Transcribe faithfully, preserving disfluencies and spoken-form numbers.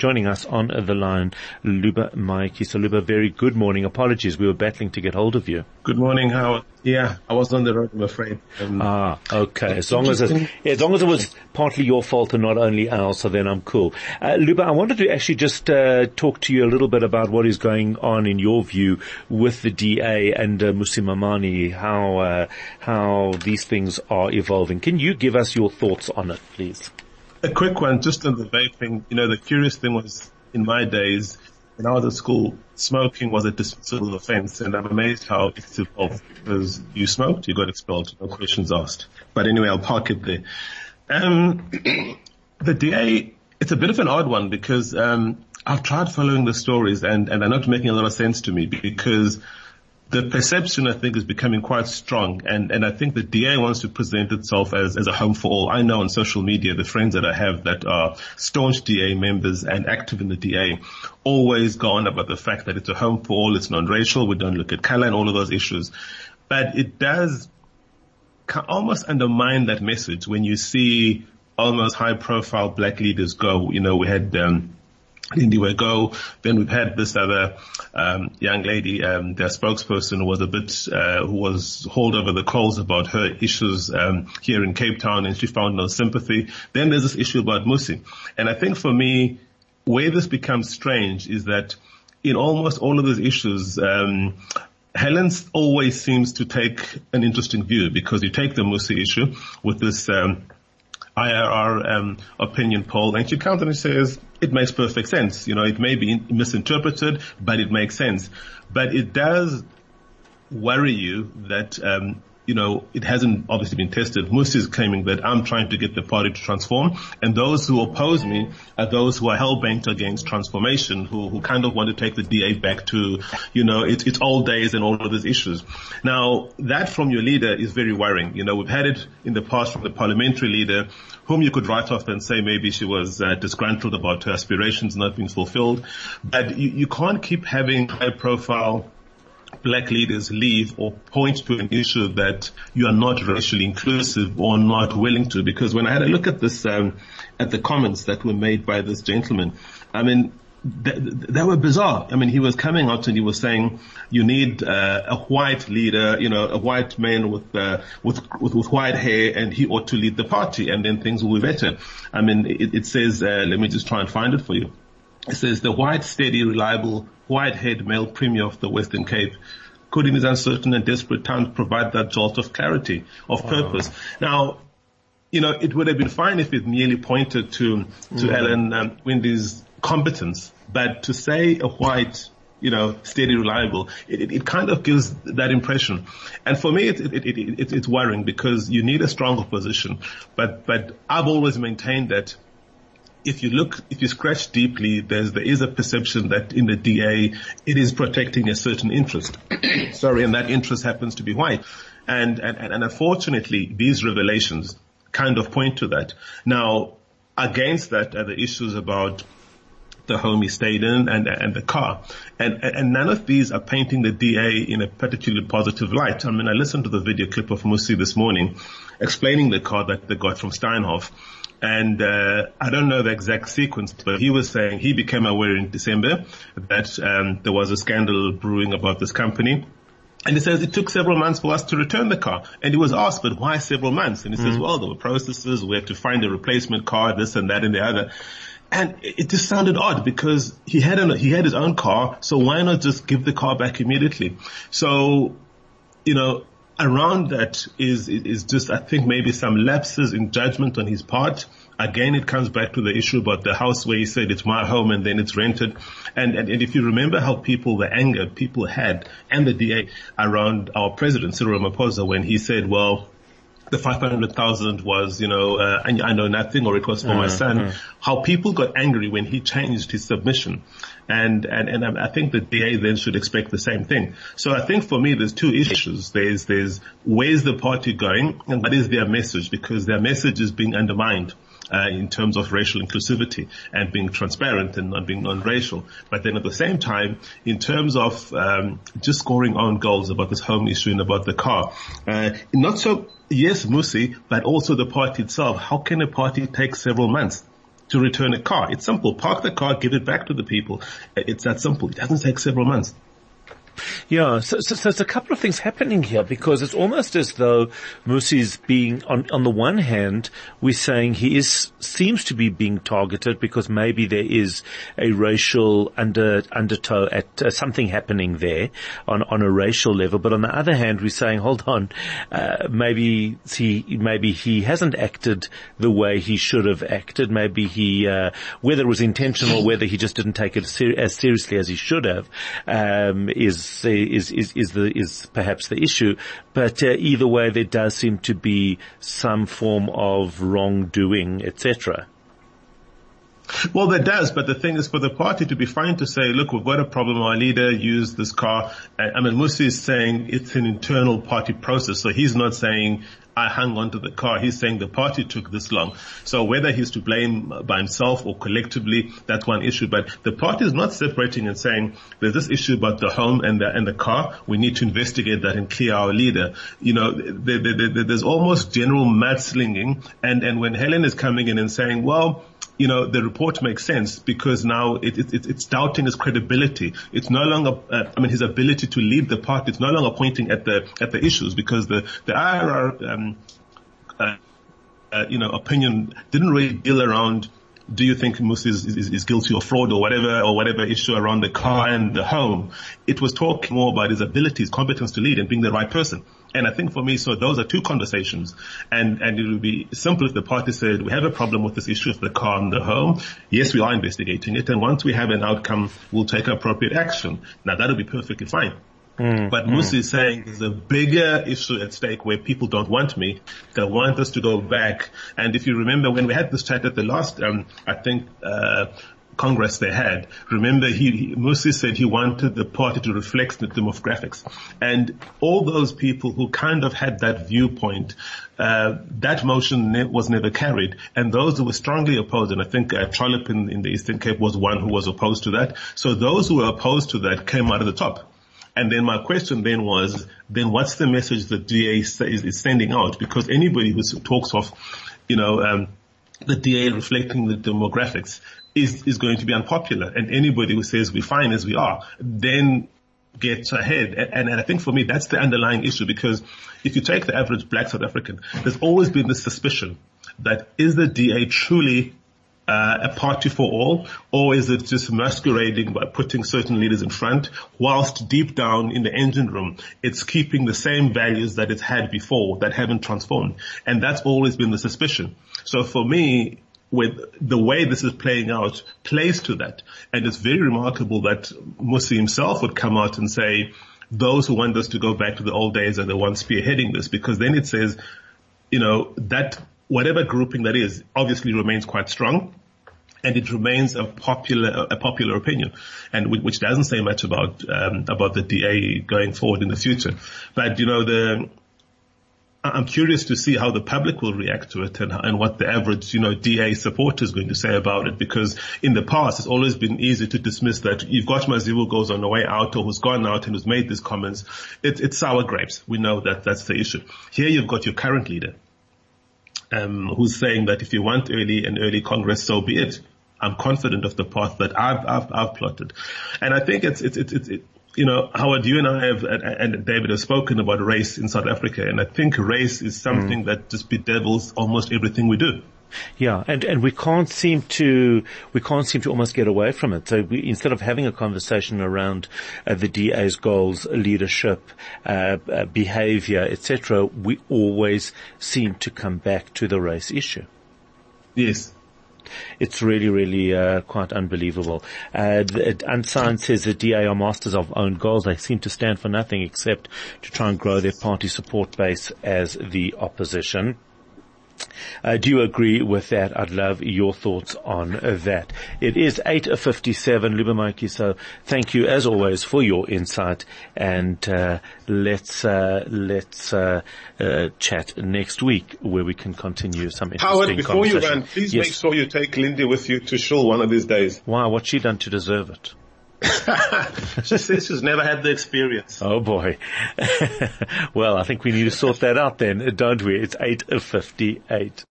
joining us on the line, Luba Maekisa. Luba, very good morning. Apologies, we were battling to get hold of you. Good morning, Howard. Yeah, I was on the road, I'm afraid. Um, ah, okay. As long as it, yeah, as long as it was partly your fault and not only ours, so then I'm cool. Uh, Luba, I wanted to actually just uh, talk to you a little bit about what is going on in your view with the D A and uh, Mmusi Maimane, how uh, how these things are evolving. Can you give us your thoughts on it, please? A quick one, just on the vaping. You know, the curious thing was, in my days, when I was at school, smoking was a dismissal offense, and I'm amazed how it's evolved, because you smoked, you got expelled, no questions asked. But anyway, I'll park it there. Um, the D A, it's a bit of an odd one, because um, I've tried following the stories, and, and they're not making a lot of sense to me, because the perception, I think, is becoming quite strong, and, and I think the D A wants to present itself as, as a home for all. I know on social media, the friends that I have that are staunch D A members and active in the D A always go on about the fact that it's a home for all, it's non-racial, we don't look at color and all of those issues. But it does almost undermine that message when you see almost high-profile black leaders go. You know, we had um Lindiwe go. Then we've had this other um, young lady, um, their spokesperson, who was a bit, uh, who was hauled over the coals about her issues um, here in Cape Town, and she found no sympathy. Then there's this issue about Mmusi, and I think for me, where this becomes strange is that in almost all of these issues, um, Helen always seems to take an interesting view, because you take the Mmusi issue with this um, I R R um, opinion poll, and she comes and says it makes perfect sense. You know, it may be misinterpreted, but it makes sense. But it does worry you that um, you know, it hasn't obviously been tested. Mmusi is claiming that I'm trying to get the party to transform, and those who oppose me are those who are hell-bent against transformation, who, who kind of want to take the D A back to, you know, its, its old days and all of these issues. Now, that from your leader is very worrying. You know, we've had it in the past from the parliamentary leader, whom you could write off and say maybe she was uh, disgruntled about her aspirations not being fulfilled. But you, you can't keep having high-profile black leaders leave or point to an issue that you are not racially inclusive or not willing to. Because when I had a look at this, um, at the comments that were made by this gentleman, I mean, they, they were bizarre. I mean, he was coming out and he was saying, you need uh, a white leader, you know, a white man with, uh, with, with, with white hair, and he ought to lead the party, and then things will be better. I mean, it, it says, uh, let me just try and find it for you. It says, the white, steady, reliable, white-haired male premier of the Western Cape could in his uncertain and desperate times provide that jolt of clarity, of wow. purpose. Now, you know, it would have been fine if it merely pointed to, to mm. Ellen um, Wendy's competence, but to say a white, you know, steady, reliable, it, it, it kind of gives that impression. And for me, it, it, it, it, it, it's worrying, because you need a strong opposition. But, but I've always maintained that if you look, if you scratch deeply, there's, there is a perception that in the D A, it is protecting a certain interest. Sorry, and that interest happens to be white. And, and, and unfortunately, these revelations kind of point to that. Now, against that are the issues about the home he stayed in and, and the car. And, and none of these are painting the D A in a particularly positive light. I mean, I listened to the video clip of Mmusi this morning explaining the car that they got from Steinhoff. And uh, I don't know the exact sequence, but he was saying he became aware in December that um, there was a scandal brewing about this company. And he says it took several months for us to return the car. And he was asked, but why several months? And he mm. says, well, there were processes. We had to find a replacement car, this and that and the other. And it just sounded odd, because he had an, he had his own car, so why not just give the car back immediately? So, you know, around that is, is just, I think, maybe some lapses in judgment on his part. Again, it comes back to the issue about the house where he said it's my home and then it's rented. And, and, and if you remember how people, the anger people had and the D A around our president, Cyril Ramaphosa, when he said, well, the five hundred thousand was, you know, uh, I, I know nothing, or it was for uh, my son. Uh. How people got angry when he changed his submission. And, and, and I think the D A then should expect the same thing. So I think for me, there's two issues. There's, there's where's the party going and what is their message, because their message is being undermined. Uh, in terms of racial inclusivity and being transparent and not being non-racial. But then at the same time, in terms of um, just scoring own goals about this home issue and about the car, uh, not so, yes, Mmusi, but also the party itself. How can a party take several months to return a car. It's simple. Park the car, give it back to the people. It's that simple. It doesn't take several months. Yeah, so, so, so there's a couple of things happening here, because it's almost as though Mmusi's being, on, on the one hand, we're saying he is, seems to be being targeted because maybe there is a racial under, undertow at uh, something happening there on, on a racial level. But on the other hand, we're saying, hold on, uh, maybe he, maybe he hasn't acted the way he should have acted. Maybe he, uh, whether it was intentional, whether he just didn't take it ser- as seriously as he should have, um, is Is, is, is the, is perhaps the issue. But, uh, either way, there does seem to be some form of wrongdoing, et cetera. Well, there does, but the thing is for the party to be fine to say, look, we've got a problem, our leader used this car. I mean, Mmusi is saying it's an internal party process, so he's not saying I hung onto the car. He's saying the party took this long. So whether he's to blame by himself or collectively, that's one issue. But the party is not separating and saying there's this issue about the home and the, and the car. We need to investigate that and clear our leader. You know, there, there, there, there's almost general mudslinging. And, and when Helen is coming in and saying, well, you know, the report makes sense because now it, it, it, it's doubting his credibility. It's no longer, uh, I mean, his ability to lead the party. It's no longer pointing at the at the issues because the the I R R, um, uh, uh, you know, opinion didn't really deal around. Do you think Mmusi is, is, is guilty of fraud or whatever, or whatever issue around the car and the home? It was talking more about his abilities, competence to lead and being the right person. And I think for me, so those are two conversations. And, and it would be simple if the party said, we have a problem with this issue of the car and the home. Yes, we are investigating it. And once we have an outcome, we'll take appropriate action. Now that would be perfectly fine. Mm, but Mmusi mm. is saying there's a bigger issue at stake where people don't want me. They want us to go back. And if you remember when we had this chat at the last, um, I think, uh, Congress they had, remember he, he Mmusi said he wanted the party to reflect the demographics. And all those people who kind of had that viewpoint, uh, that motion ne- was never carried. And those who were strongly opposed, and I think uh, Trollip in, in the Eastern Cape was one who was opposed to that. So those who were opposed to that came out of the top. And then my question then was, then what's the message the D A is, is sending out? Because anybody who talks of, you know, um, the D A reflecting the demographics is, is going to be unpopular. And anybody who says we're fine as we are, then gets ahead. And, and I think for me, that's the underlying issue, because if you take the average black South African, there's always been this suspicion that is the D A truly Uh, a party for all, or is it just masquerading by putting certain leaders in front, whilst deep down in the engine room, it's keeping the same values that it's had before that haven't transformed. And that's always been the suspicion. So for me, with the way this is playing out, plays to that. And it's very remarkable that Mmusi himself would come out and say, those who want us to go back to the old days are the ones spearheading this, because then it says, you know, that whatever grouping that is obviously remains quite strong, and it remains a popular a popular opinion, and which doesn't say much about um, about the D A going forward in the future. But you know, the I'm curious to see how the public will react to it, and, and what the average, you know, D A supporter is going to say about it. Because in the past, it's always been easy to dismiss that. You've got Mazibu goes on the way out, or who's gone out and who's made these comments. It, it's sour grapes. We know that that's the issue. Here you've got your current leader, um, who's saying that if you want early and early Congress, so be it. I'm confident of the path that I've, I've, I've plotted. And I think it's, it's, it's, it's, it, you know, Howard, you and I have, and David have spoken about race in South Africa. And I think race is something mm. that just bedevils almost everything we do. Yeah, and, and we can't seem to, we can't seem to almost get away from it. So we, instead of having a conversation around uh, the D A's goals, leadership, uh, uh behavior, et cetera, we always seem to come back to the race issue. Yes. It's really, really uh, quite unbelievable. Uh, Unsigned says the D A are masters of own goals. They seem to stand for nothing except to try and grow their party support base as the opposition. Uh, do you agree with that? I'd love your thoughts on uh, that. It is eight fifty-seven, Lubomaki, so thank you as always for your insight, and uh, let's uh, let's uh, uh, chat next week where we can continue some interesting Howard, before conversation. you run, please yes. make sure you take Lindy with you to Shul one of these days. Why? What's she done to deserve it? She says she's never had the experience. Oh boy. Well, I think we need to sort that out then, don't we? It's eight fifty-eight.